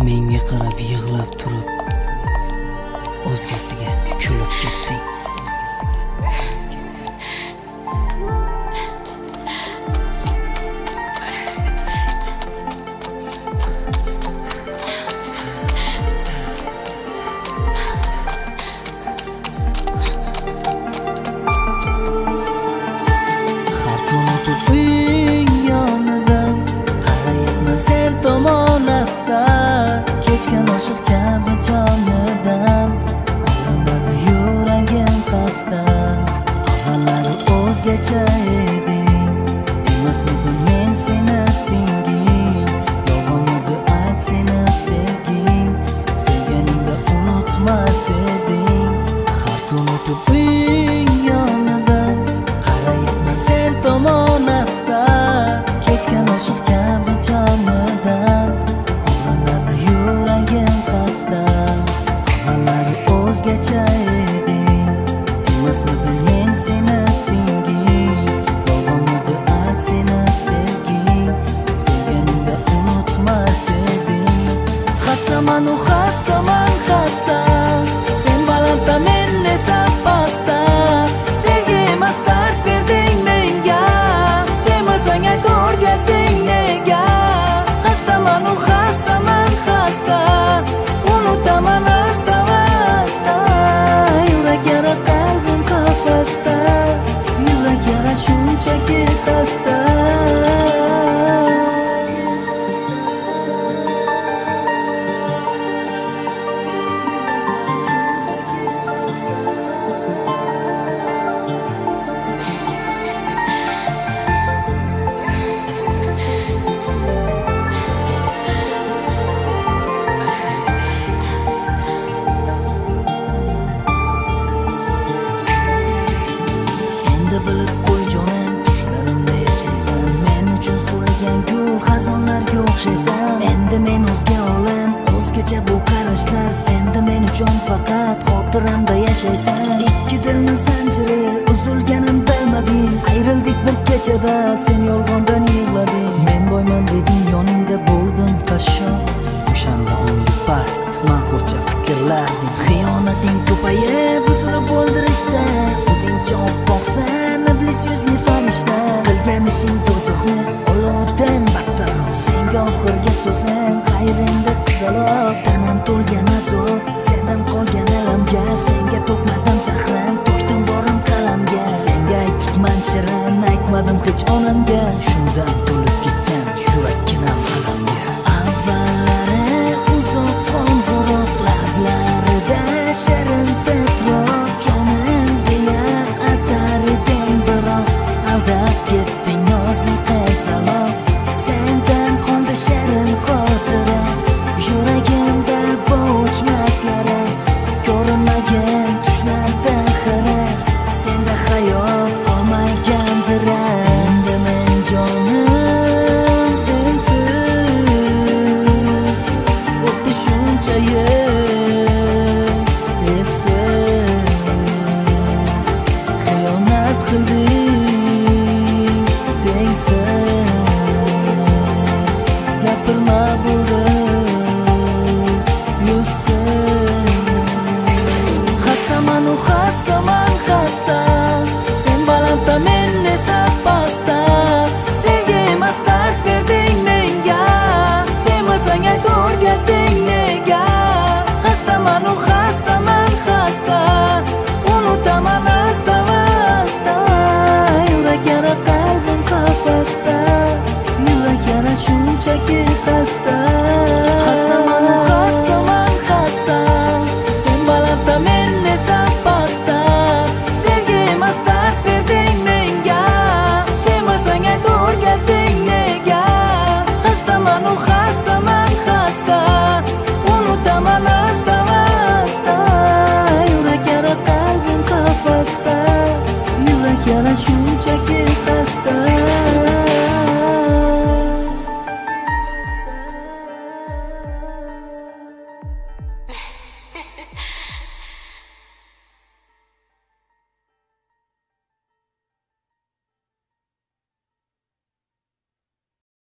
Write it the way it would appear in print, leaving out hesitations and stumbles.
menga qarab yig'lab turib o'zgasiga kulib ketding. Kechgan oshiq kabi jonidan olinadi yuragim qasda. Avvallari o'zgacha eding, emasmidi men seni tinging. Yolg'onmidi ayt seni sevging, sevganingda unutmas eding. Har kun o'tib uying yonidan qarayapman sen tomon asta. Kechgan oshiq kabi jonidan avvallari o'zgacha eding, emasmidi men seni tinging. Yolg'onmidi ayt seni sevging, sevganingda unutmas eding. Xastaman u xastaman xasta, sen balandda men esa pastda. Sevgi emas dard berding menga, sevmasang ayt o'rgatding nega. Xastaman u xastaman xasta, unutaman asta-asta. Yurak yara qalbim qafasda, yurak yara shunchaki xasta. Bilib qo'y jonim, tushlarimda yashaysan. Men uchun so'ragan gul xazonlarga o'xshaysan. Endi men o'zga olam, o'zgacha bu qarashlar. Endi men uchun faqat xotiramda yashaysan. Ikki dilni zanjiri uzilganim bilmading. Ayrildik bir kechada, sen yolg'ondan yig'lading. Men boyman deding, yoningda bo'ldim qashshoq. O'shanda ongi past, manqurcha fikrlar. Xiyonating ko'payib buzilib o'ldirishda. O'zingcha oppoqsan, iblis yuzli farishta. Qilgan ishing do'zaxni olovdan battarroq. Senga oxirgi so'zim xayringda qizaloq. Tanam to'lgan azob, sendan qolgan alamga. Senga to'kmadim zahran, to'kdim borim qalamga. Senga aytibman shirin, aytmadim hech onamga. Shundan to'lib ketgan yurakkinam alamga. Avvallari uzoq qo'ng'iroq lablarida shirin titroq. Jonim deya atar eding biroq aldab ketding nozli qizaloq.